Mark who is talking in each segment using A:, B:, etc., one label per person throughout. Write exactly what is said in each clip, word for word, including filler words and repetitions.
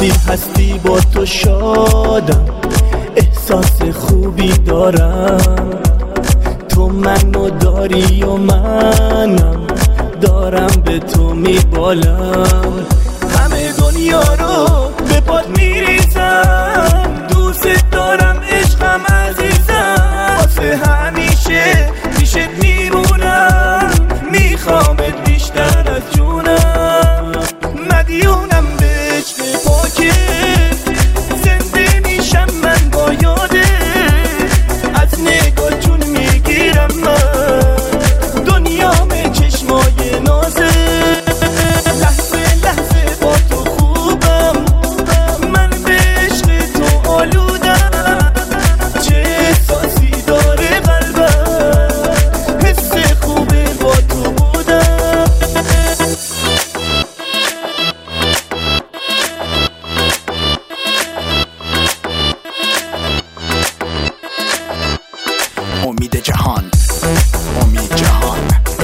A: وقتی هستی با تو شادم، احساس خوبی دارم. تو منو داری و منم دارم به تو میبالم. همه دنیا رو به پات میریزم، دوست دارم عشقم عزیزم. واسه همیشه پیشت میمونم، میخوامت بیشتر از جونم. مدیونم به عشق پاکت، زنده میشم من با یاده. از نگاه جون میگیرم من، دنیام چشمای نازه. لحظه لحظه با تو خوبم، من به عشق تو آلودم. چه احساسی داره قلبم، حس خوبه با تو بودم.
B: امید جهان، امید جهان.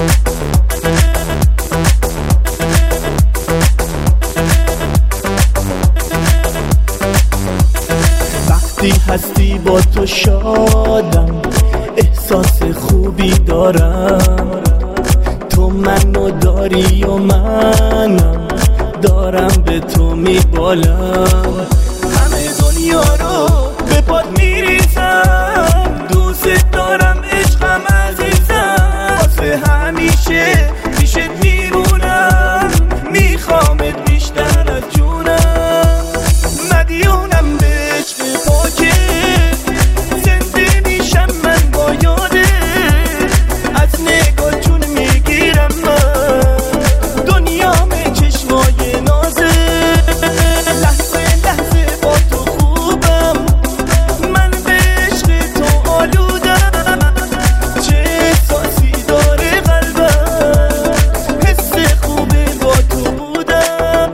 A: وقتی هستی با تو شادم، احساس خوبی دارم. تو منو داری و منم دارم به تو میبالم. همه دنیا رو به پات میریزم، دوست دارم عشقم عزیزم. واسه همیشه پیشت میمونم، میخوامت بیشتر از جونم. مدیونم به عشق پاکت، زنده میشم من با یاده. از نگاه جون میگیرم من، دنیام چشمای نازه. لحظه لحظه با تو خوبم، من به عشق تو آلودم. چه احساسی داره قلبم، حس خوبه با تو بودم.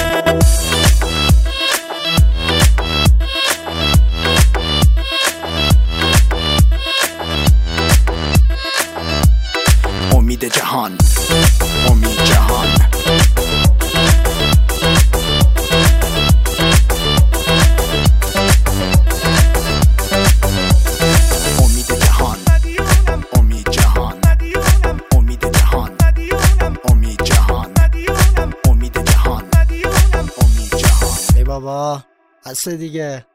B: امید جهان، امید جهان. امید جهان، امید جهان. امید جهان، امید جهان. امید جهان، امید جهان.
C: ای بابا بس دیگه.